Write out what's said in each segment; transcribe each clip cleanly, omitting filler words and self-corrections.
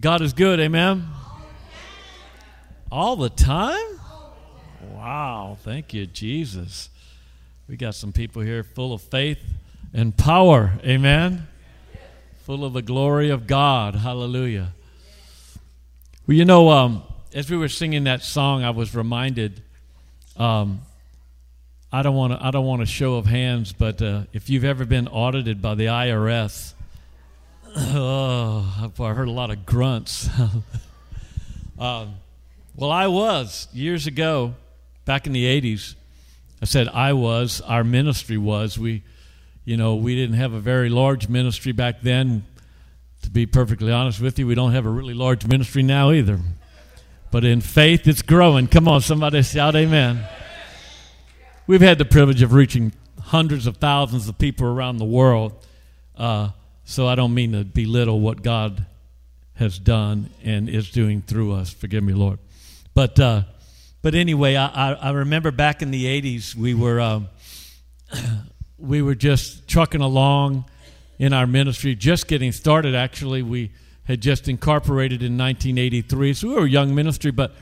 God is good, amen? All the time? Wow, thank you, Jesus. We got some people here full of faith and power, amen? Full of the glory of God, hallelujah. Well, you know, as we were singing that song, I was reminded, I don't want a show of hands, but if you've ever been audited by the IRS, oh, I heard a lot of grunts. Well, I was years ago, back in the 80s. I said I was. Our ministry was. We didn't have a very large ministry back then. To be perfectly honest with you, we don't have a really large ministry now either. But in faith, it's growing. Come on, somebody shout amen. We've had the privilege of reaching hundreds of thousands of people around the world. So I don't mean to belittle what God has done and is doing through us. Forgive me, Lord. But anyway, I remember back in the 80s, we were just trucking along in our ministry, just getting started, actually. We had just incorporated in 1983, so we were a young ministry, but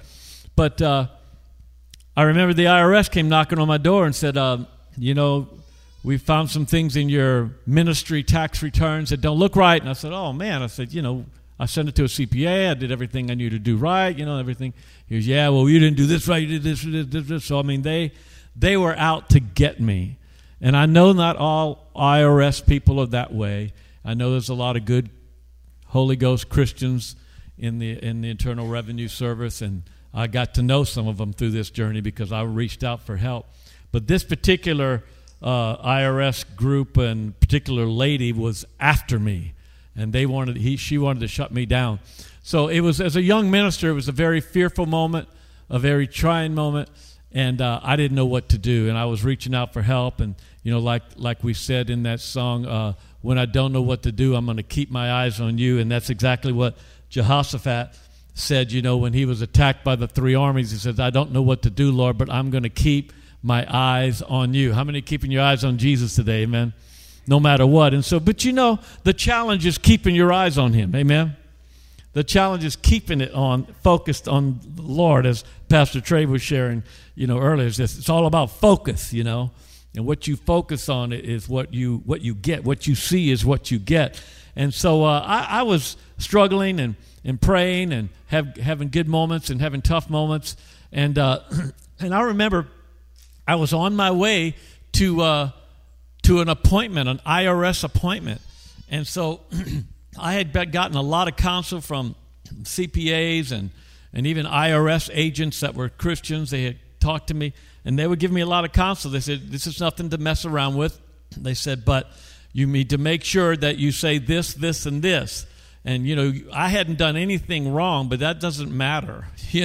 I remember the IRS came knocking on my door and said, we found some things in your ministry tax returns that don't look right. And I said, oh, man. I said, I sent it to a CPA. I did everything I knew to do right, everything. He goes, yeah, well, you didn't do this right. You did this. So, I mean, they were out to get me. And I know not all IRS people are that way. I know there's a lot of good Holy Ghost Christians in the Internal Revenue Service, and I got to know some of them through this journey because I reached out for help. But this particular IRS group and particular lady was after me, and she wanted to shut me down. So it was, as a young minister, it was a very fearful moment, a very trying moment, and I didn't know what to do, and I was reaching out for help. And like we said in that song, when I don't know what to do, I'm going to keep my eyes on you. And that's exactly what Jehoshaphat said, when he was attacked by the three armies. He said, I don't know what to do, Lord, but I'm going to keep my eyes on you. How many are keeping your eyes on Jesus today, amen? No matter what. And so, but the challenge is keeping your eyes on him, amen? The challenge is keeping it focused on the Lord, as Pastor Trey was sharing, earlier. It's all about focus, and what you focus on is what you get. What you see is what you get. And so I was struggling and praying and having good moments and having tough moments. And and I remember I was on my way to an appointment, an IRS appointment. And so I had gotten a lot of counsel from CPAs and even IRS agents that were Christians. They had talked to me, and they would give me a lot of counsel. They said, this is nothing to mess around with. They said, but you need to make sure that you say this, this, and this. And, I hadn't done anything wrong, but that doesn't matter.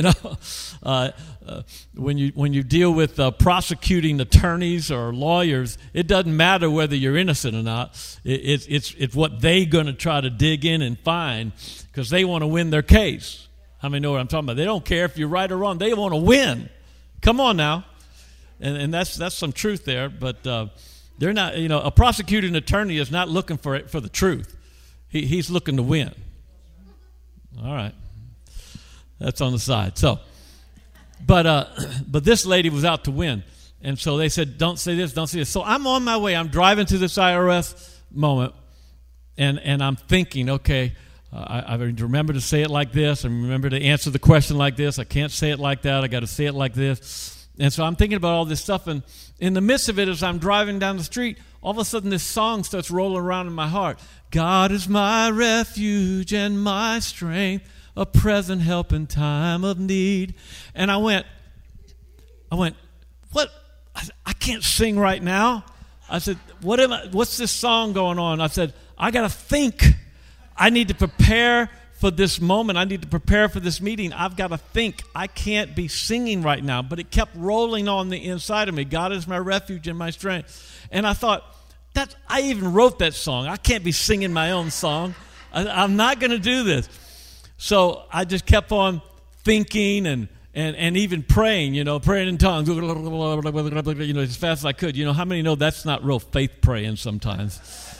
When you deal with prosecuting attorneys or lawyers, it doesn't matter whether you're innocent or not. It's what they're going to try to dig in and find, because they want to win their case. How many know what I'm talking about? They don't care if you're right or wrong. They want to win. Come on now. And that's some truth there. But they're not. A prosecuting attorney is not looking for the truth. He's looking to win. All right. That's on the side. So, but this lady was out to win. And so they said, don't say this, don't say this. So I'm on my way. I'm driving to this IRS moment, and I'm thinking, okay, I remember to say it like this. I remember to answer the question like this. I can't say it like that. I got to say it like this. And so I'm thinking about all this stuff. And in the midst of it, as I'm driving down the street, all of a sudden this song starts rolling around in my heart. God is my refuge and my strength, a present help in time of need. And I went, what? I can't sing right now. I said, what's this song going on? I said, I got to think. I need to prepare for this moment. I need to prepare for this meeting. I've got to think. I can't be singing right now. But it kept rolling on the inside of me. God is my refuge and my strength. And I thought, I even wrote that song. I can't be singing my own song. I'm not going to do this. So I just kept on thinking and even praying, praying in tongues, as fast as I could. How many know that's not real faith praying sometimes?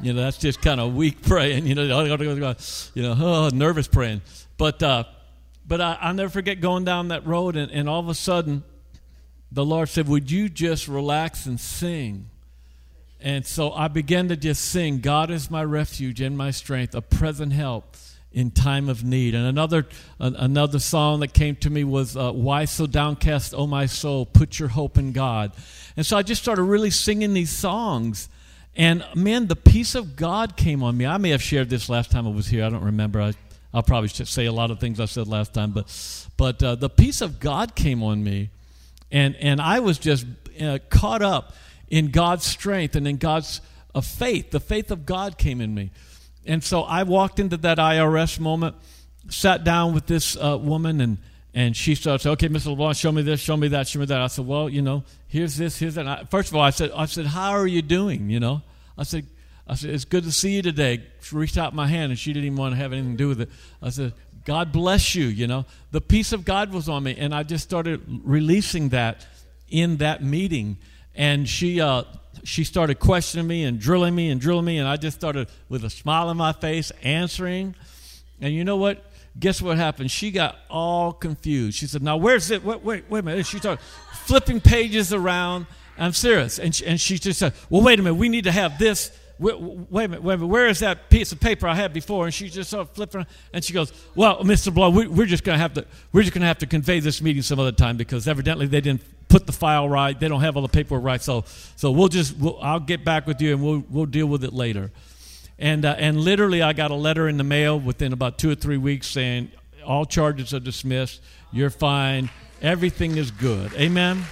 That's just kind of weak praying. Nervous praying. But I'll never forget going down that road, and all of a sudden, the Lord said, "Would you just relax and sing?" And so I began to just sing, "God is my refuge and my strength, a present help in time of need." And another song that came to me was, "Why so downcast, O my soul? Put your hope in God." And so I just started really singing these songs. And, man, the peace of God came on me. I may have shared this last time I was here. I don't remember. I'll probably say a lot of things I said last time. But the peace of God came on me. And I was just caught up in God's strength and in God's faith. The faith of God came in me. And so I walked into that IRS moment, sat down with this woman, and she started saying, "Okay, Mr. LeBlanc, show me this, show me that, show me that." I said, "Well, here's this, here's that." First of all, I said, "How are you doing?" I said, "It's good to see you today." She reached out my hand, and she didn't even want to have anything to do with it. I said, "God bless you." The peace of God was on me, and I just started releasing that in that meeting. And she started questioning me and drilling me, and I just started with a smile on my face answering. And you know what? Guess what happened? She got all confused. She said, "Now, where's it? Wait a minute." She started flipping pages around. I'm serious. And she just said, "Well, wait a minute. We need to have this. Wait a minute. Where is that piece of paper I had before?" And she just started flipping. And she goes, "Well, Mr. Blanc, we're just going to have to convey this meeting some other time, because evidently they didn't put the file right. They don't have all the paperwork right. So I'll get back with you, and we'll deal with it later." And literally, I got a letter in the mail within about 2 or 3 weeks saying, "All charges are dismissed. You're fine. Everything is good." Amen.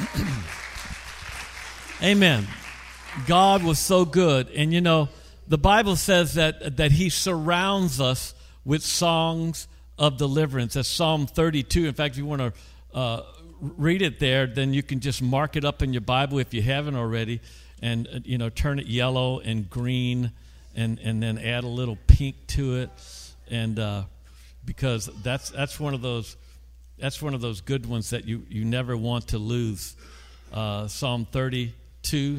Amen. God was so good. And the Bible says that He surrounds us with songs of deliverance. That's Psalm 32. In fact, if you want to read it there, then you can just mark it up in your Bible if you haven't already, and turn it yellow and green, and then add a little pink to it, and because that's one of those good ones that you never want to lose. Psalm 32.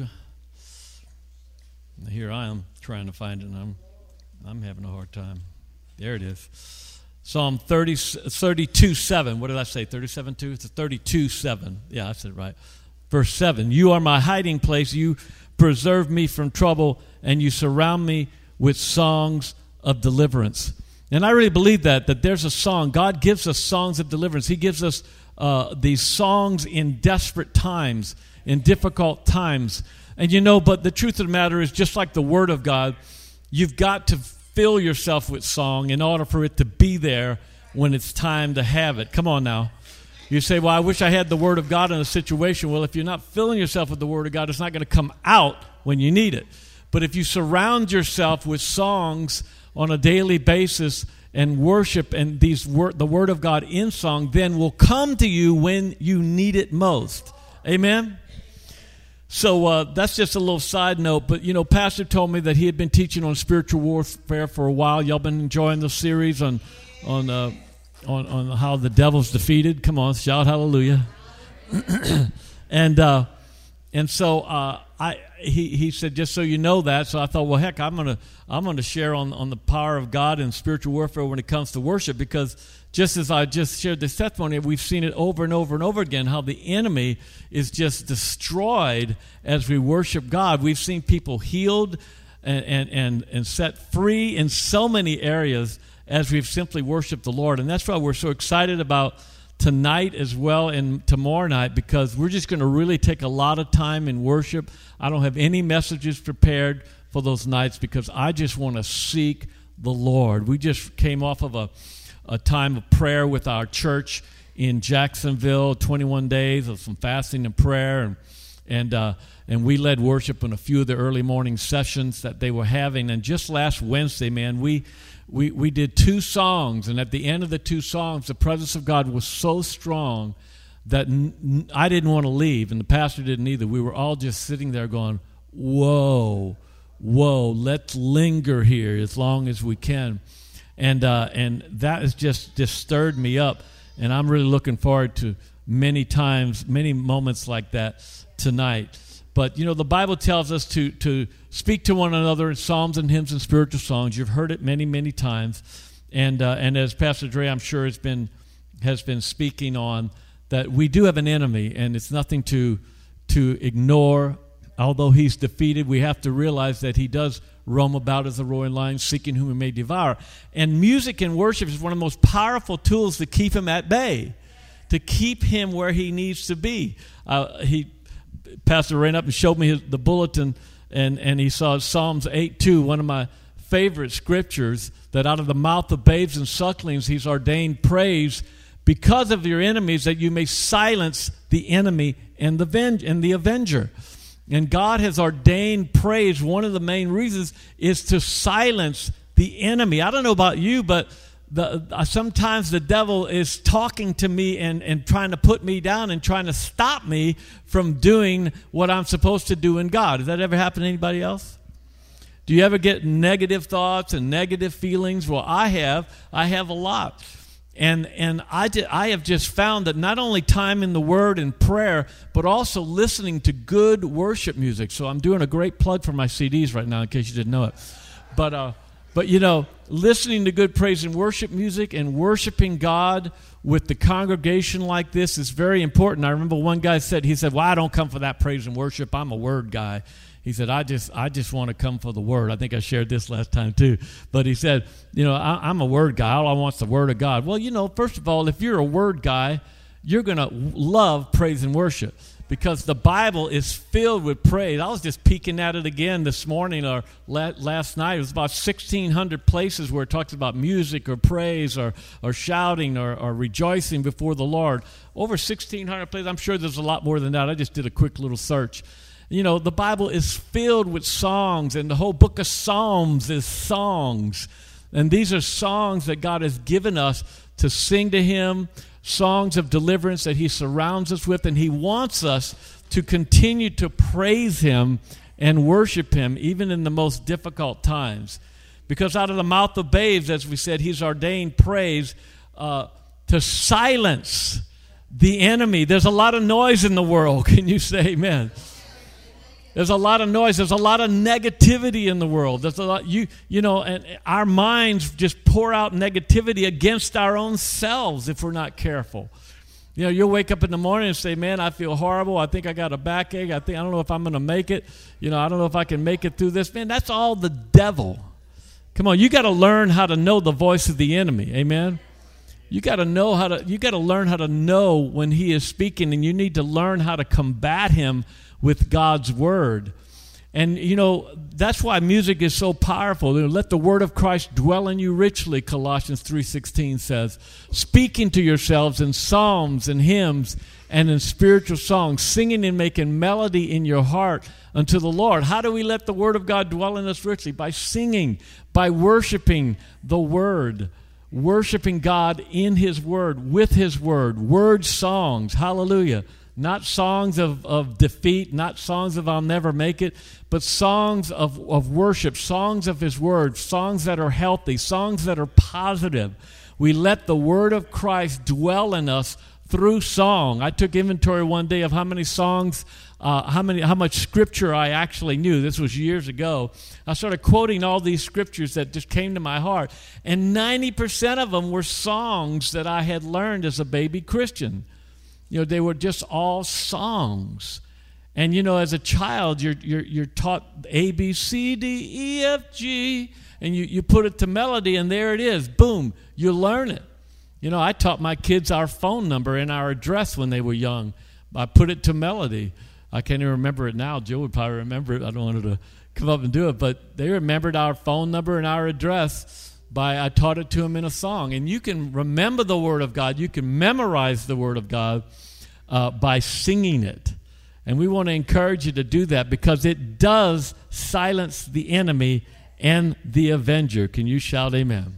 Here I am trying to find it, and I'm having a hard time. There it is. Psalm 32:7. What did I say? 37:2? It's a 32:7. Yeah, I said it right. Verse 7. "You are my hiding place. You preserve me from trouble, and you surround me with songs of deliverance." And I really believe that there's a song. God gives us songs of deliverance. He gives us these songs in desperate times, in difficult times. And but the truth of the matter is, just like the Word of God, you've got to fill yourself with song in order for it to be there when it's time to have it. Come on now. You say, "Well, I wish I had the Word of God in a situation." Well, if you're not filling yourself with the Word of God, it's not going to come out when you need it. But if you surround yourself with songs on a daily basis and worship and the Word of God in song, then will come to you when you need it most. Amen? So that's just a little side note. But, Pastor told me that he had been teaching on spiritual warfare for a while. Y'all been enjoying the series on how the devil's defeated. Come on, shout hallelujah. And so he said, just so you know that. So I thought, well, heck, I'm gonna share on the power of God and spiritual warfare when it comes to worship, because just as I just shared this testimony, we've seen it over and over and over again, how the enemy is just destroyed as we worship God. We've seen people healed and set free in so many areas as we've simply worshiped the Lord. And that's why we're so excited about tonight as well and tomorrow night, because we're just going to really take a lot of time in worship. I don't have any messages prepared for those nights because I just want to seek the Lord. We just came off of a time of prayer with our church in Jacksonville, 21 days of some fasting and prayer, and we led worship in a few of the early morning sessions that they were having. And just last Wednesday, man, we did 2 songs, and at the end of the 2 songs, the presence of God was so strong that I didn't want to leave, and the pastor didn't either. We were all just sitting there going, whoa, let's linger here as long as we can. And that has just stirred me up, and I'm really looking forward to many moments like that tonight. But, the Bible tells us to speak to one another in psalms and hymns and spiritual songs. You've heard it many, many times. And as Pastor Dre, I'm sure, has been speaking on, that we do have an enemy, and it's nothing to ignore. Although he's defeated, we have to realize that he does roam about as a roaring lion, seeking whom he may devour. And music and worship is one of the most powerful tools to keep him at bay, to keep him where he needs to be. Pastor ran up and showed me the bulletin, and he saw Psalms 8:2, one of my favorite scriptures, that out of the mouth of babes and sucklings he's ordained praise because of your enemies, that you may silence the enemy and the avenger. And God has ordained praise. One of the main reasons is to silence the enemy. I don't know about you, but sometimes the devil is talking to me and trying to put me down and trying to stop me from doing what I'm supposed to do in God. Has that ever happened to anybody else? Do you ever get negative thoughts and negative feelings? Well, I have a lot. And I have just found that not only time in the Word and prayer, but also listening to good worship music. So I'm doing a great plug for my CDs right now, in case you didn't know it. But you know, listening to good praise and worship music and worshiping God with the congregation like this is very important. I remember one guy said, well, I don't come for that praise and worship. I'm a Word guy. He said, I just want to come for the Word. I think I shared this last time too. But he said, I'm a Word guy. All I want is the Word of God. Well, first of all, if you're a Word guy, you're going to love praise and worship, because the Bible is filled with praise. I was just peeking at it again this morning or last night. It was about 1,600 places where it talks about music or praise or shouting or rejoicing before the Lord. Over 1,600 places. I'm sure there's a lot more than that. I just did a quick little search. The Bible is filled with songs, and the whole book of Psalms is songs. And these are songs that God has given us to sing to Him, songs of deliverance that He surrounds us with, and He wants us to continue to praise Him and worship Him even in the most difficult times. Because out of the mouth of babes, as we said, He's ordained praise to silence the enemy. There's a lot of noise in the world. Can you say amen? There's a lot of noise. There's a lot of negativity in the world. There's a lot, and our minds just pour out negativity against our own selves if we're not careful. You'll wake up in the morning and say, man, I feel horrible. I think I got a backache. I don't know if I'm going to make it. I don't know if I can make it through this. Man, that's all the devil. Come on, you got to learn how to know the voice of the enemy. Amen? You got to learn how to know when he is speaking, and you need to learn how to combat him with God's word. And that's why music is so powerful. Let the word of Christ dwell in you richly, Colossians 3:16 says, speaking to yourselves in psalms and hymns and in spiritual songs, singing and making melody in your heart unto the Lord. How do we let the word of God dwell in us richly? By singing, by worshiping the word, worshiping God in his word, with his word songs, hallelujah. Not songs of defeat, not songs of I'll never make it, but songs of worship, songs of his word, songs that are healthy, songs that are positive. We let the word of Christ dwell in us through song. I took inventory one day of how many songs, how much scripture I actually knew. This was years ago. I started quoting all these scriptures that just came to my heart, and 90% of them were songs that I had learned as a baby Christian. They were just all songs. And, as a child, you're taught A, B, C, D, E, F, G, and you put it to melody, and there it is. Boom, you learn it. I taught my kids our phone number and our address when they were young. I put it to melody. I can't even remember it now. Jill would probably remember it. I don't want her to come up and do it. But they remembered our phone number and our address. I taught it to them in a song. And you can remember the Word of God. You can memorize the Word of God by singing it. And we want to encourage you to do that, because it does silence the enemy and the avenger. Can you shout amen?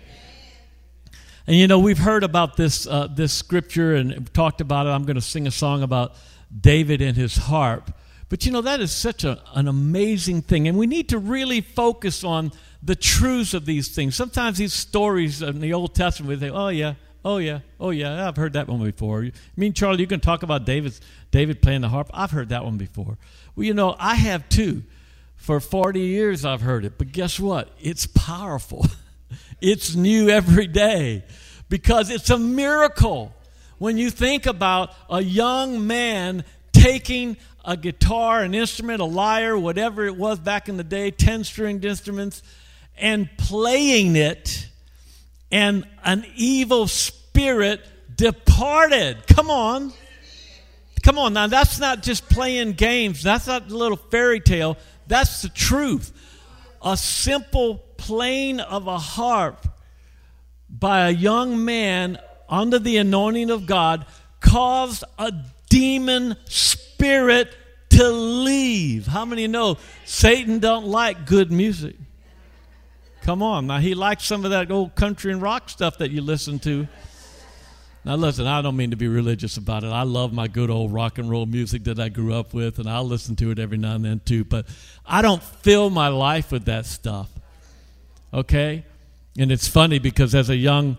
And we've heard about this scripture and talked about it. I'm going to sing a song about David and his harp. But that is such an amazing thing. And we need to really focus on the truths of these things. Sometimes these stories in the Old Testament, we think, oh yeah, I've heard that one before. Charlie, you can talk about David playing the harp. I've heard that one before. Well, I have too. For 40 years I've heard it, but guess what? It's powerful. It's new every day because it's a miracle. When you think about a young man taking a guitar, an instrument, a lyre, whatever it was back in the day, 10-stringed instruments, and playing it, and an evil spirit departed. Come on. Come on. Now, that's not just playing games. That's not a little fairy tale. That's the truth. A simple playing of a harp by a young man under the anointing of God caused a demon spirit to leave. How many know Satan don't like good music? Come on. Now, he likes some of that old country and rock stuff that you listen to. Now, listen, I don't mean to be religious about it. I love my good old rock and roll music that I grew up with, and I'll listen to it every now and then too. But I don't fill my life with that stuff, okay? And it's funny because as a young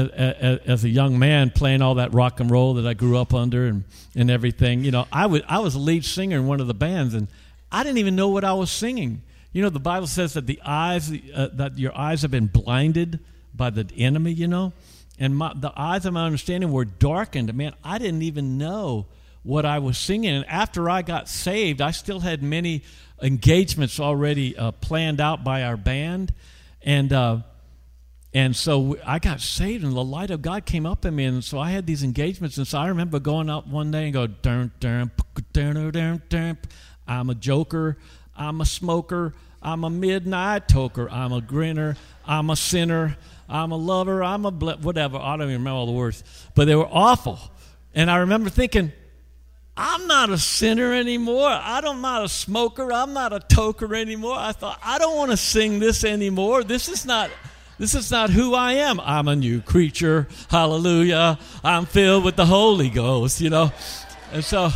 man playing all that rock and roll that I grew up under and everything, you know, I was a lead singer in one of the bands, and I didn't even know what I was singing. You know, the Bible says that that your eyes have been blinded by the enemy, you know. And the eyes of my understanding were darkened. Man, I didn't even know what I was singing. And after I got saved, I still had many engagements already planned out by our band. And so I got saved, and the light of God came up in me. And so I had these engagements. And so I remember going out one day and go, dun, dun, dun, dun, dun, dun. I'm a joker. I'm a smoker. I'm a midnight toker. I'm a grinner. I'm a sinner. I'm a lover, whatever. I don't even remember all the words. But they were awful. And I remember thinking, I'm not a sinner anymore. I'm not a smoker. I'm not a toker anymore. I thought, I don't want to sing this anymore. This is not who I am. I'm a new creature. Hallelujah. I'm filled with the Holy Ghost, you know. And so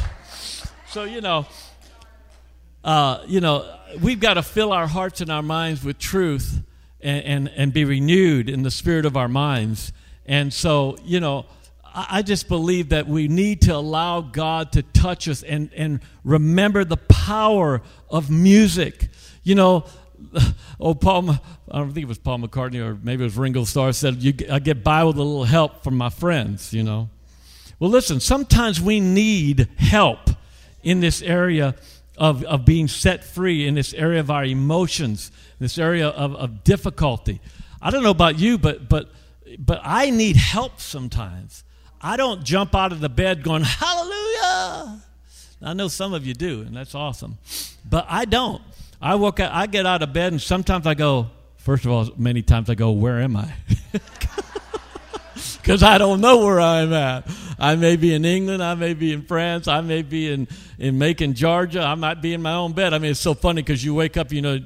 we've got to fill our hearts and our minds with truth. And be renewed in the spirit of our minds. And so, you know, I just believe that we need to allow God to touch us and remember the power of music. You know, I don't think it was Paul McCartney or maybe it was Ringo Starr said, I get by with a little help from my friends, you know. Well, listen, sometimes we need help in this area of being set free, in this area of our emotions, this area of difficulty. I don't know about you, but I need help sometimes. I don't jump out of the bed going, hallelujah. I know some of you do, and that's awesome. But I don't. I get out of bed, and sometimes I go, first of all, many times I go, where am I? Because I don't know where I'm at. I may be in England. I may be in France. I may be in Macon, Georgia. I might be in my own bed. I mean, it's so funny because you wake up, you know,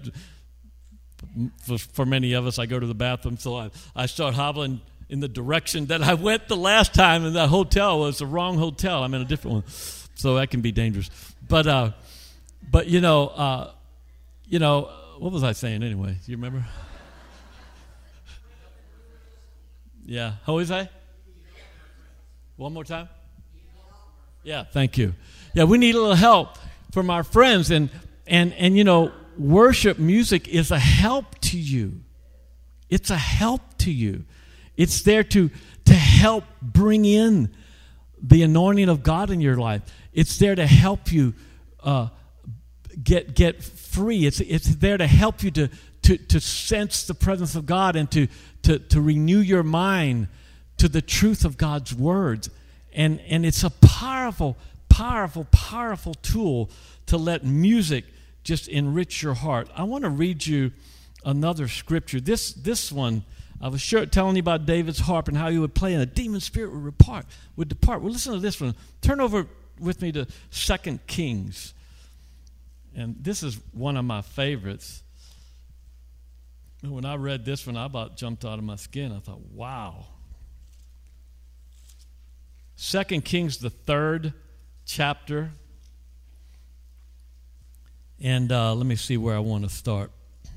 for many of us, I go to the bathroom, so I start hobbling in the direction that I went the last time, and that hotel was the wrong hotel. I'm in a different one, so that can be dangerous. But you know, what was I saying anyway? Do you remember? Yeah. How is I? One more time? Yeah, thank you. Yeah, we need a little help from our friends. And you know, worship music is a help to you. It's a help to you. It's there to help bring in the anointing of God in your life. It's there to help you get free. It's there to help you to sense the presence of God and to renew your mind to the truth of God's words. And it's a powerful, powerful, powerful tool to let music just enrich your heart. I want to read you another scripture. This one, I was telling you about David's harp and how he would play and a demon spirit would depart. Well, listen to this one. Turn over with me to 2 Kings. And this is one of my favorites. When I read this one, I about jumped out of my skin. I thought, wow. 2 Kings, the 3rd chapter. And let me see where I want to start.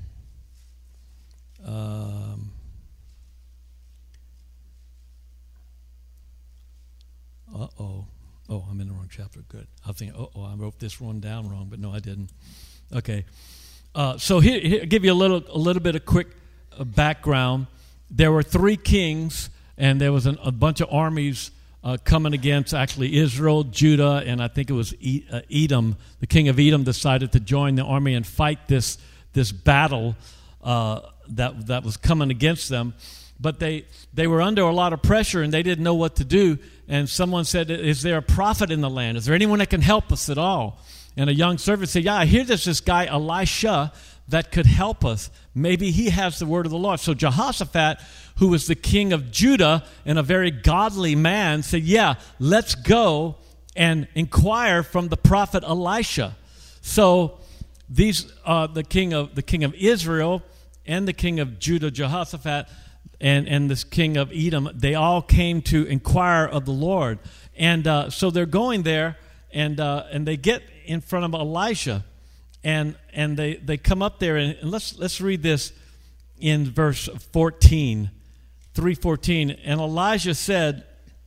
Oh, I'm in the wrong chapter. Good. I was thinking, I wrote this one down wrong, but no, I didn't. Okay. So here, give you a little bit of quick background. There were 3 kings, and there was a bunch of armies coming against actually Israel, Judah, and I think it was Edom. The king of Edom decided to join the army and fight this battle that was coming against them. But they were under a lot of pressure, and they didn't know what to do. And someone said, is there a prophet in the land? Is there anyone that can help us at all? And a young servant said, yeah, I hear there's this guy, Elisha, that could help us. Maybe he has the word of the Lord. So Jehoshaphat, who was the king of Judah and a very godly man, said, yeah, let's go and inquire from the prophet Elisha. So these the king of Israel and the king of Judah, Jehoshaphat, and this king of Edom, they all came to inquire of the Lord. And so they're going there, and they get in front of Elisha, and they come up there, and let's read this in verse 14, 3:14. And Elijah said,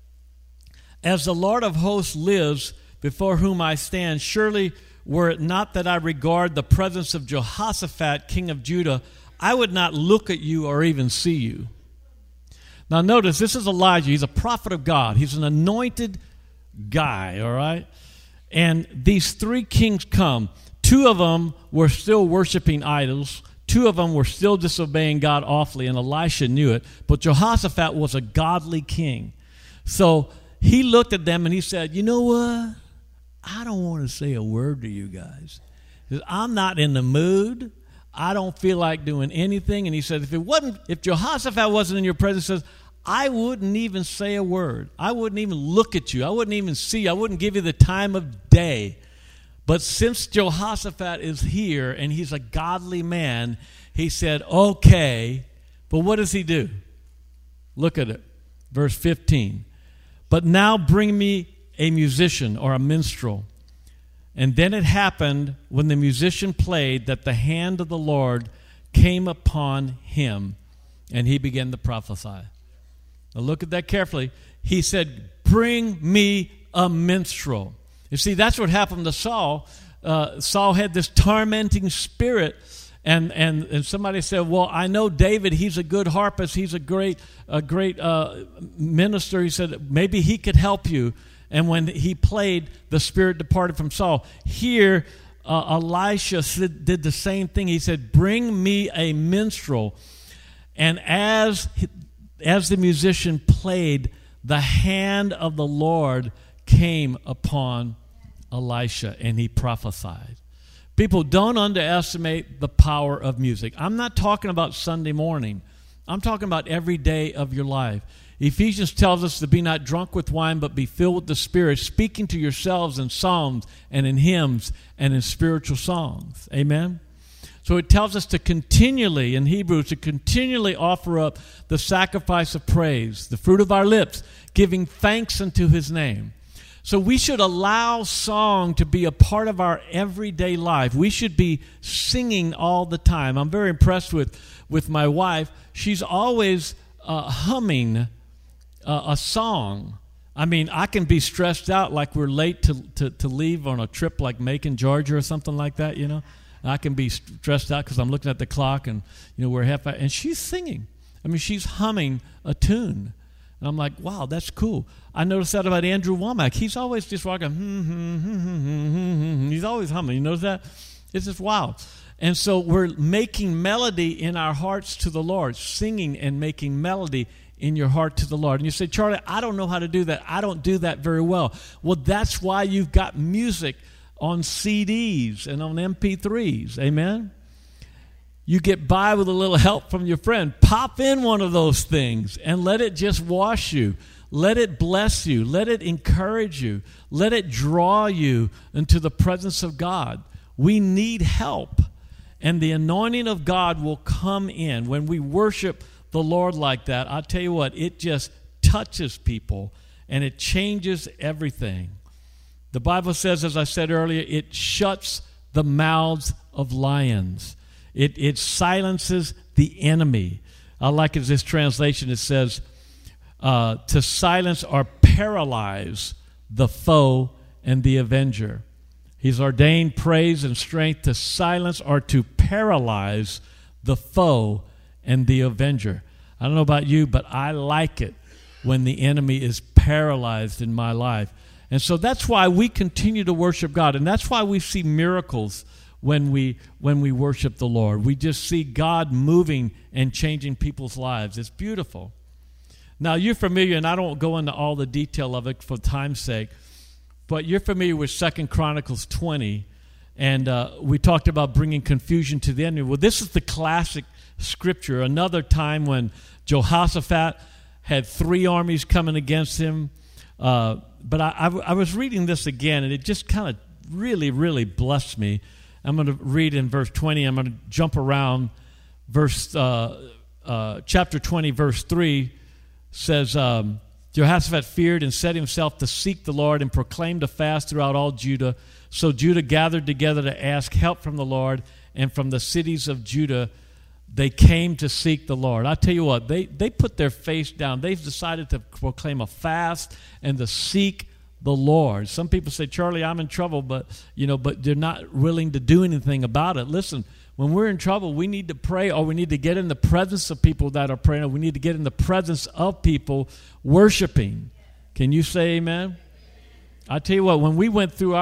as the Lord of hosts lives, before whom I stand, surely were it not that I regard the presence of Jehoshaphat, king of Judah, I would not look at you or even see you. Now notice, this is Elijah. He's a prophet of God. He's an anointed guy, all right? And these 3 kings come. 2 of them were still worshiping idols. 2 of them were still disobeying God awfully, and Elisha knew it. But Jehoshaphat was a godly king. So he looked at them and he said, you know what? I don't want to say a word to you guys. He said, I'm not in the mood. I don't feel like doing anything. And he said, if Jehoshaphat wasn't in your presence, he says, I wouldn't even say a word. I wouldn't even look at you. I wouldn't even see you. I wouldn't give you the time of day. But since Jehoshaphat is here and he's a godly man, he said, okay. But what does he do? Look at it. Verse 15. But now bring me a musician or a minstrel. And then it happened when the musician played that the hand of the Lord came upon him, and he began to prophesy. Now look at that carefully. He said, bring me a minstrel. You see, that's what happened to Saul. Saul had this tormenting spirit, and somebody said, well, I know David, he's a good harpist, he's a great minister. He said, maybe he could help you. And when he played, the spirit departed from Saul. Here, Elisha did the same thing. He said, bring me a minstrel. And as the musician played, the hand of the Lord came upon Elisha, and he prophesied. People, don't underestimate the power of music. I'm not talking about Sunday morning. I'm talking about every day of your life. Ephesians tells us to be not drunk with wine, but be filled with the Spirit, speaking to yourselves in psalms and in hymns and in spiritual songs. Amen? So it tells us to continually, in Hebrews, to continually offer up the sacrifice of praise, the fruit of our lips, giving thanks unto his name. So we should allow song to be a part of our everyday life. We should be singing all the time. I'm very impressed with my wife. She's always humming a song. I mean, I can be stressed out like we're late to leave on a trip like Macon, Georgia or something like that, you know. I can be stressed out because I'm looking at the clock and, you know, we're half out. And she's singing. I mean, she's humming a tune. And I'm like, wow, that's cool. I noticed that about Andrew Womack. He's always just walking, he's always humming. You notice that? It's just wow. And so we're making melody in our hearts to the Lord, singing and making melody in your heart to the Lord. And you say, Charlie, I don't know how to do that. I don't do that very well. Well, that's why you've got music on CDs and on MP3s. Amen? You get by with a little help from your friend. Pop in one of those things and let it just wash you. Let it bless you. Let it encourage you. Let it draw you into the presence of God. We need help. And the anointing of God will come in. When we worship the Lord like that, I'll tell you what, it just touches people and it changes everything. The Bible says, as I said earlier, it shuts the mouths of lions. It silences the enemy. I like this translation. It says, to silence or paralyze the foe and the avenger. He's ordained praise and strength to silence or to paralyze the foe and the avenger. I don't know about you, but I like it when the enemy is paralyzed in my life. And so that's why we continue to worship God, and that's why we see miracles when we worship the Lord. We just see God moving and changing people's lives. It's beautiful. Now, you're familiar, and I don't go into all the detail of it for time's sake, but you're familiar with 2 Chronicles 20, and we talked about bringing confusion to the enemy. Well, this is the classic scripture, another time when Jehoshaphat had 3 armies coming against him. But I was reading this again, and it just kind of really, really blessed me. I'm going to read in verse 20. I'm going to jump around. Chapter 20, verse 3 says, Jehoshaphat feared and set himself to seek the Lord and proclaimed a fast throughout all Judah. So Judah gathered together to ask help from the Lord, and from the cities of Judah they came to seek the Lord. I tell you what, they put their face down. They've decided to proclaim a fast and to seek the Lord. Some people say, Charlie, I'm in trouble, but they're not willing to do anything about it. Listen, when we're in trouble, we need to pray, or we need to get in the presence of people that are praying, or we need to get in the presence of people worshiping. Can you say amen? I tell you what, when we went through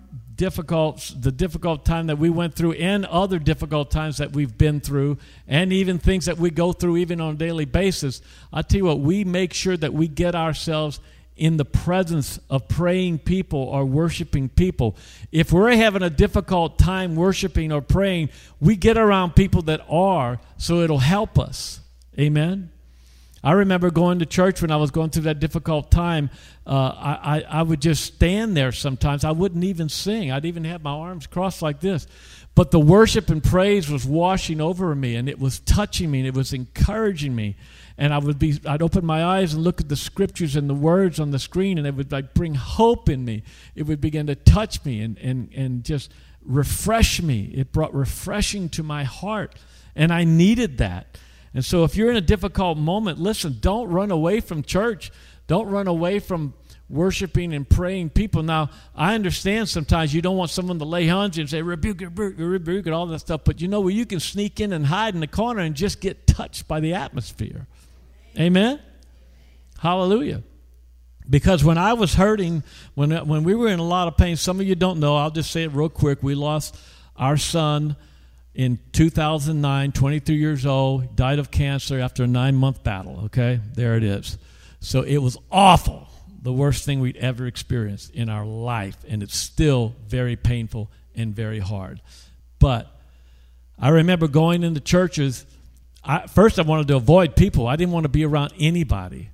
the difficult time that we went through, and other difficult times that we've been through, and even things that we go through even on a daily basis, I tell you what, we make sure that we get ourselves in the presence of praying people or worshiping people. If we're having a difficult time worshiping or praying, we get around people that are, so it'll help us. Amen? I remember going to church when I was going through that difficult time. I would just stand there sometimes. I wouldn't even sing. I'd even have my arms crossed like this. But the worship and praise was washing over me, and it was touching me, and it was encouraging me. And I'd open my eyes and look at the scriptures and the words on the screen, and it would bring hope in me. It would begin to touch me and just refresh me. It brought refreshing to my heart, and I needed that. And so if you're in a difficult moment, listen, don't run away from church. Don't run away from worshiping and praying people. Now, I understand sometimes you don't want someone to lay hands and say, rebuke, and all that stuff. But you know where you can sneak in and hide in the corner and just get touched by the atmosphere. Amen? Hallelujah. Because when I was hurting, when we were in a lot of pain, some of you don't know, I'll just say it real quick. We lost our son in 2009, 23 years old, died of cancer after a 9-month battle, okay? There it is. So it was awful, the worst thing we'd ever experienced in our life, and it's still very painful and very hard. But I remember going into churches. First I wanted to avoid people. I didn't want to be around anybody,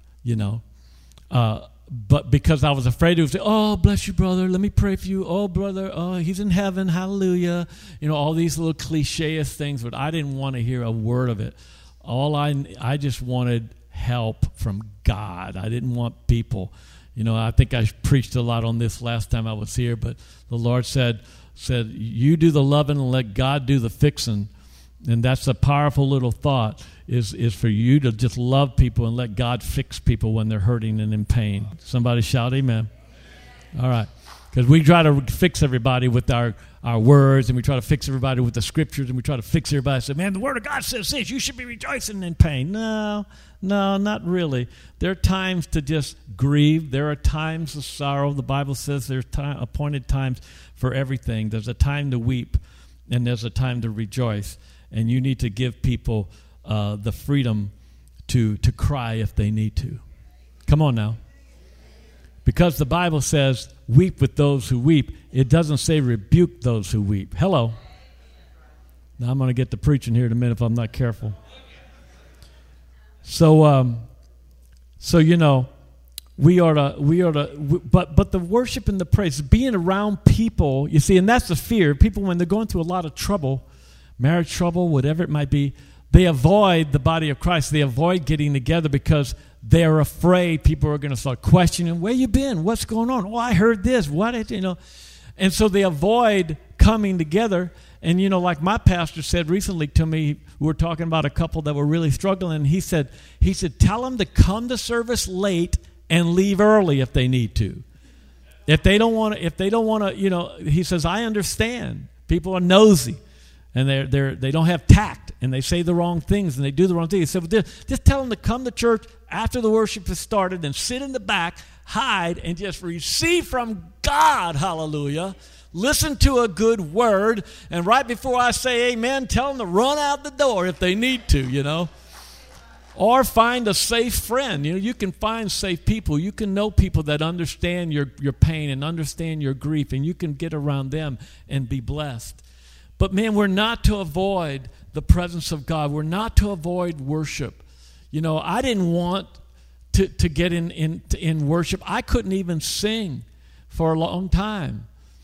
but because I was afraid it would say, oh, bless you, brother, let me pray for you. Oh, brother, oh, he's in heaven, hallelujah. All these little cliche-ish things, but I didn't want to hear a word of it. I just wanted help from God. I didn't want people. I think I preached a lot on this last time I was here, but the Lord said, you do the loving and let God do the fixing. And that's a powerful little thought, is for you to just love people and let God fix people when they're hurting and in pain. Somebody shout amen. All right. Because we try to fix everybody with our words, and we try to fix everybody with the scriptures, and we try to fix everybody. Say, man, the Word of God says this. You should be rejoicing in pain. No, not really. There are times to just grieve. There are times of sorrow. The Bible says there's appointed times for everything. There's a time to weep, and there's a time to rejoice. And you need to give people the freedom to cry if they need to. Come on now. Because the Bible says, weep with those who weep. It doesn't say rebuke those who weep. Hello. Now I'm going to get to preaching here in a minute if I'm not careful. So we ought to, but the worship and the praise, being around people, you see, and that's the fear. People, when they're going through a lot of trouble, marriage trouble, whatever it might be, they avoid the body of Christ. They avoid getting together because they're afraid people are going to start questioning, where you been? What's going on? Oh, I heard this. And so they avoid coming together. And, like my pastor said recently to me, we were talking about a couple that were really struggling. He said, tell them to come to service late and leave early if they need to. If they don't want to, he says, I understand. People are nosy, and they don't have tact, and they say the wrong things, and they do the wrong things. So just tell them to come to church after the worship has started and sit in the back, hide, and just receive from God, hallelujah. Listen to a good word, and right before I say amen, tell them to run out the door if they need to, Or find a safe friend. You can find safe people. You can know people that understand your pain and understand your grief, and you can get around them and be blessed. But man, we're not to avoid the presence of God. We're not to avoid worship. I didn't want to get in worship. I couldn't even sing for a long time.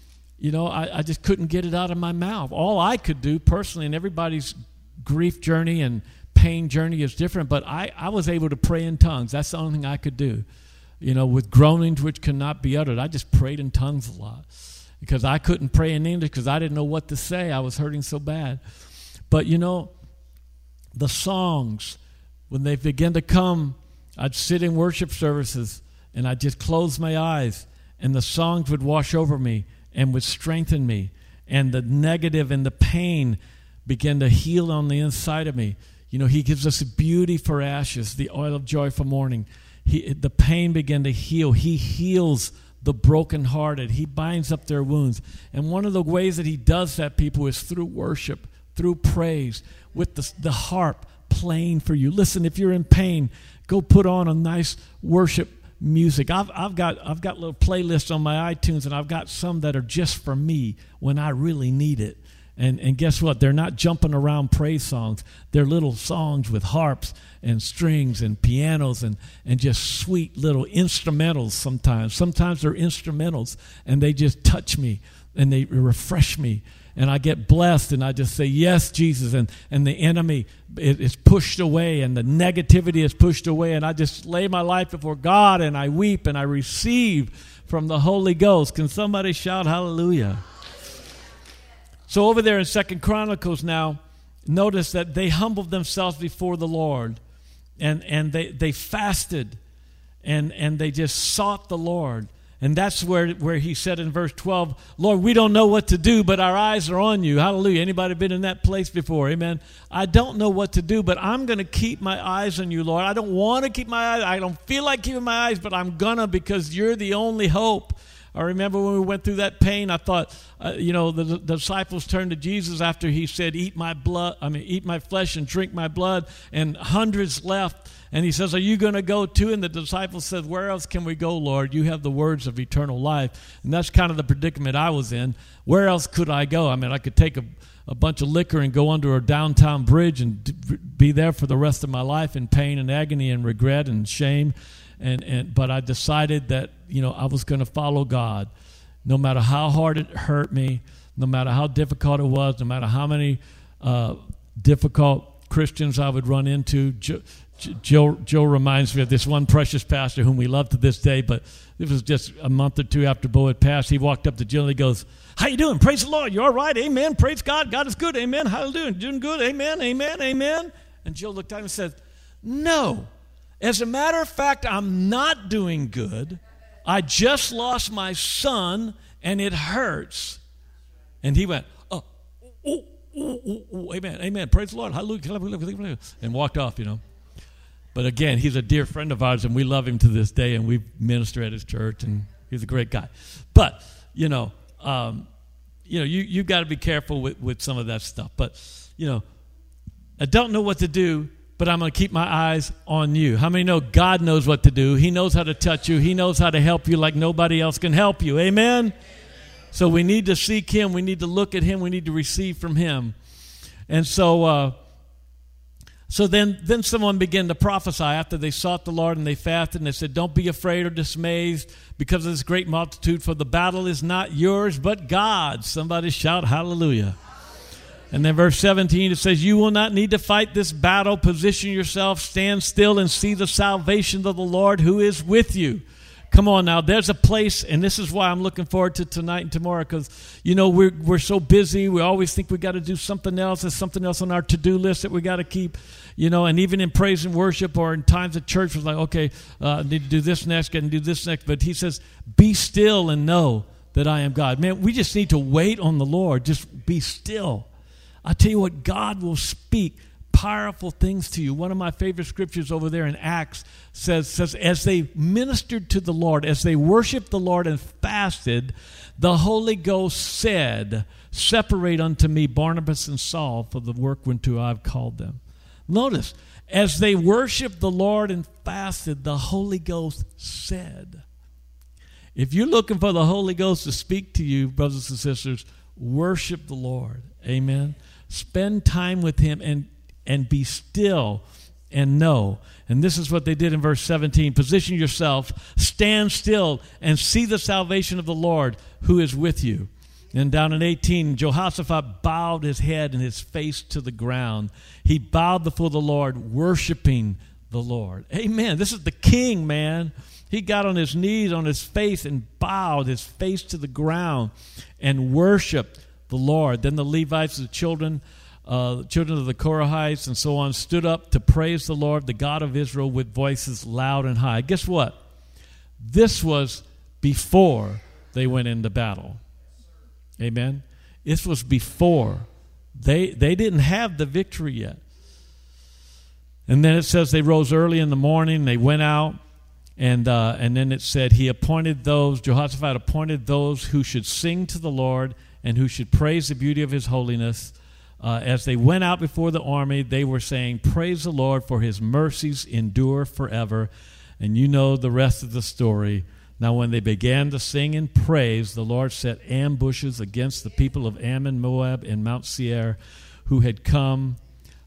I just couldn't get it out of my mouth. All I could do personally, and everybody's grief journey and pain journey is different, but I was able to pray in tongues. That's the only thing I could do. With groanings which cannot be uttered. I just prayed in tongues a lot because I couldn't pray in English because I didn't know what to say. I was hurting so bad. But the songs, when they begin to come, I'd sit in worship services and I'd just close my eyes and the songs would wash over me and would strengthen me, and the negative and the pain began to heal on the inside of me. He gives us beauty for ashes, the oil of joy for mourning. The pain began to heal. He heals the brokenhearted. He binds up their wounds. And one of the ways that he does that, people, is through worship, through praise, with the harp playing for you. Listen, if you're in pain, go put on a nice worship music. I've got little playlists on my iTunes, and I've got some that are just for me when I really need it. And guess what? They're not jumping around praise songs. They're little songs with harps and strings and pianos and just sweet little instrumentals sometimes. Sometimes they're instrumentals, and they just touch me, and they refresh me. And I get blessed, and I just say, yes, Jesus. And the enemy is pushed away, and the negativity is pushed away. And I just lay my life before God, and I weep, and I receive from the Holy Ghost. Can somebody shout hallelujah? So over there in 2 Chronicles now, notice that they humbled themselves before the Lord, and they fasted, and they just sought the Lord. And that's where he said in verse 12, Lord, we don't know what to do, but our eyes are on you. Hallelujah. Anybody been in that place before? Amen. I don't know what to do, but I'm going to keep my eyes on you, Lord. I don't want to keep my eyes. I don't feel like keeping my eyes, but I'm going to, because you're the only hope. I remember when we went through that pain, I thought, the disciples turned to Jesus after he said, eat my flesh and drink my blood, and hundreds left. And he says, are you going to go too? And the disciples said, where else can we go, Lord? You have the words of eternal life. And that's kind of the predicament I was in. Where else could I go? I could take a bunch of liquor and go under a downtown bridge and be there for the rest of my life in pain and agony and regret and shame. But I decided that, I was going to follow God. No matter how hard it hurt me, no matter how difficult it was, no matter how many difficult Christians I would run into. Joe reminds me of this one precious pastor whom we love to this day, but it was just a month or two after Bo had passed. He walked up to Jill and he goes, how you doing? Praise the Lord. You all right? Amen. Praise God. God is good. Amen. How you doing? Doing good. Amen. Amen. Amen. And Jill looked at him and said, no. As a matter of fact, I'm not doing good. I just lost my son, and it hurts. And he went, amen, amen, praise the Lord, hallelujah, and walked off, But again, he's a dear friend of ours, and we love him to this day, and we minister at his church, and he's a great guy. But, you've got to be careful with some of that stuff. But, I don't know what to do, but I'm going to keep my eyes on you. How many know God knows what to do? He knows how to touch you. He knows how to help you like nobody else can help you. Amen? So we need to seek him. We need to look at him. We need to receive from him. And so then someone began to prophesy after they sought the Lord and they fasted, and they said, don't be afraid or dismayed because of this great multitude, for the battle is not yours but God's. Somebody shout hallelujah. And then verse 17, it says, you will not need to fight this battle. Position yourself, stand still, and see the salvation of the Lord who is with you. Come on now, there's a place, and this is why I'm looking forward to tonight and tomorrow, because, we're so busy. We always think we got to do something else. There's something else on our to-do list that we got to keep, and even in praise and worship or in times at church, we're like, okay, I need to do this next, got to do this next. But he says, be still and know that I am God. Man, we just need to wait on the Lord. Just be still. I tell you what, God will speak powerful things to you. One of my favorite scriptures over there in Acts says, as they ministered to the Lord, as they worshiped the Lord and fasted, the Holy Ghost said, separate unto me Barnabas and Saul for the work whereunto I've called them. Notice, as they worshiped the Lord and fasted, the Holy Ghost said. If you're looking for the Holy Ghost to speak to you, brothers and sisters, worship the Lord. Amen. Spend time with him and be still and know. And this is what they did in verse 17. Position yourself, stand still, and see the salvation of the Lord who is with you. And down in 18, Jehoshaphat bowed his head and his face to the ground. He bowed before the Lord, worshiping the Lord. Amen. This is the king, man. He got on his knees, on his face, and bowed his face to the ground and worshiped the Lord. Then the Levites, the children of the Korahites and so on, stood up to praise the Lord, the God of Israel, with voices loud and high. Guess what? This was before they went into battle. Amen? This was before. They didn't have the victory yet. And then it says they rose early in the morning, they went out, and then it said Jehoshaphat appointed those who should sing to the Lord and who should praise the beauty of his holiness. As they went out before the army, they were saying, praise the Lord, for his mercies endure forever. And you know the rest of the story. Now when they began to sing and praise, the Lord set ambushes against the people of Ammon, Moab, and Mount Seir, who had come.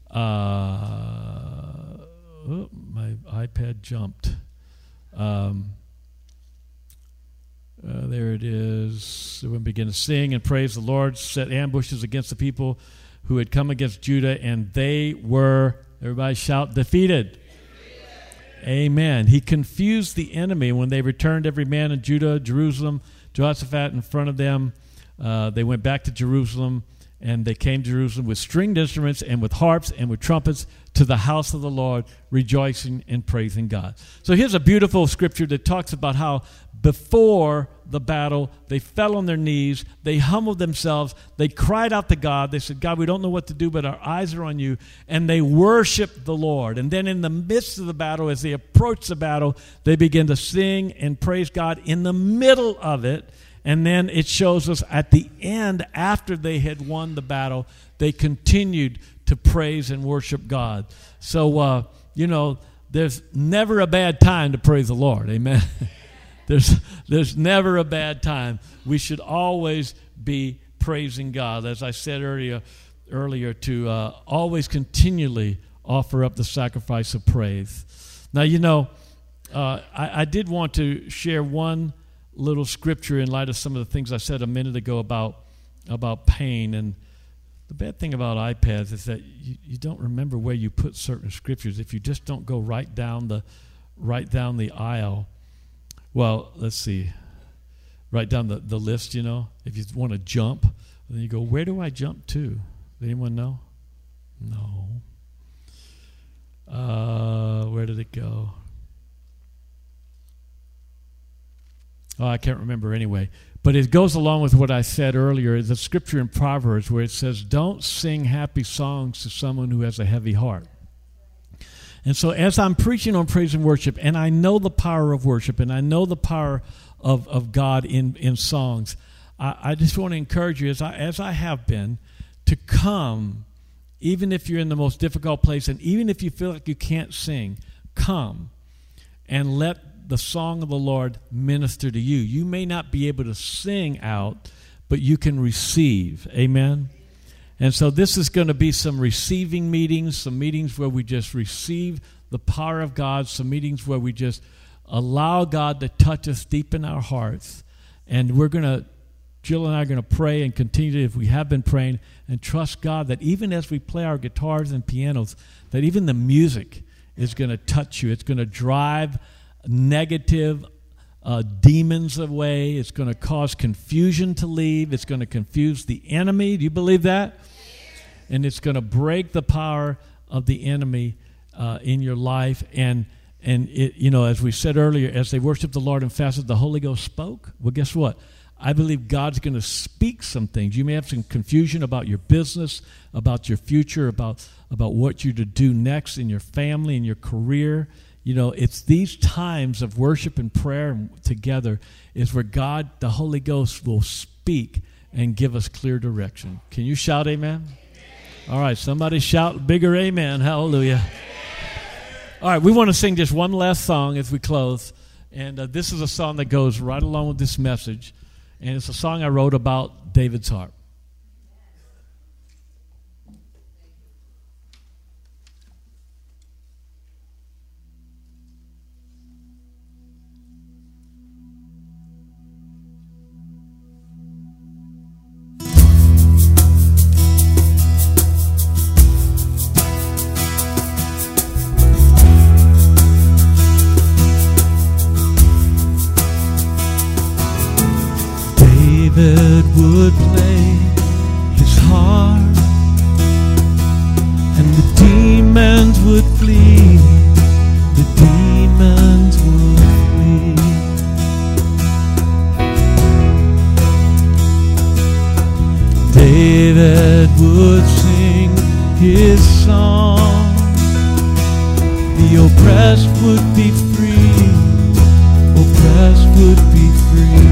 My iPad jumped. There it is. They would begin to sing and praise the Lord, set ambushes against the people who had come against Judah, and they were, everybody shout, defeated. Amen. He confused the enemy when they returned, every man in Judah, Jerusalem, Jehoshaphat in front of them. They went back to Jerusalem, and they came to Jerusalem with stringed instruments and with harps and with trumpets to the house of the Lord, rejoicing and praising God. So here's a beautiful scripture that talks about how before the battle, they fell on their knees, they humbled themselves, they cried out to God. They said, God, we don't know what to do, but our eyes are on you. And they worshiped the Lord. And then in the midst of the battle, as they approached the battle, they began to sing and praise God in the middle of it. And then it shows us at the end, after they had won the battle, they continued to praise and worship God. So, there's never a bad time to praise the Lord. Amen. There's never a bad time. We should always be praising God. As I said earlier, to always continually offer up the sacrifice of praise. Now, I did want to share one little scripture in light of some of the things I said a minute ago about pain. And the bad thing about iPads is that you don't remember where you put certain scriptures. If you just don't go right down the aisle. Well, let's see. Write down the list, If you want to jump, then you go, where do I jump to? Does anyone know? No. Where did it go? Oh, I can't remember anyway. But it goes along with what I said earlier, the scripture in Proverbs where it says, don't sing happy songs to someone who has a heavy heart. And so as I'm preaching on praise and worship, and I know the power of worship, and I know the power of God in songs, I just want to encourage you, as I have been, to come, even if you're in the most difficult place, and even if you feel like you can't sing, come and let the song of the Lord minister to you. You may not be able to sing out, but you can receive. Amen? And so this is going to be some receiving meetings, some meetings where we just receive the power of God, some meetings where we just allow God to touch us deep in our hearts. And Jill and I are going to pray and continue to, if we have been praying, and trust God that even as we play our guitars and pianos, that even the music is going to touch you. It's going to drive negative demons away. It's going to cause confusion to leave. It's going to confuse the enemy. Do you believe that? And it's going to break the power of the enemy in your life. And it, you know, as we said earlier, as they worshiped the Lord and fasted, the Holy Ghost spoke. Well, guess what? I believe God's going to speak some things. You may have some confusion about your business, about your future, about what you're to do next in your family, in your career. You know, it's these times of worship and prayer together is where God, the Holy Ghost, will speak and give us clear direction. Can you shout amen? All right, somebody shout bigger amen. Hallelujah. All right, we want to sing just one last song as we close. And this is a song that goes right along with this message. And it's a song I wrote about David's heart. David would play his harp, and the demons would flee. The demons would flee. David would sing his song. The oppressed would be free. Oppressed would be free.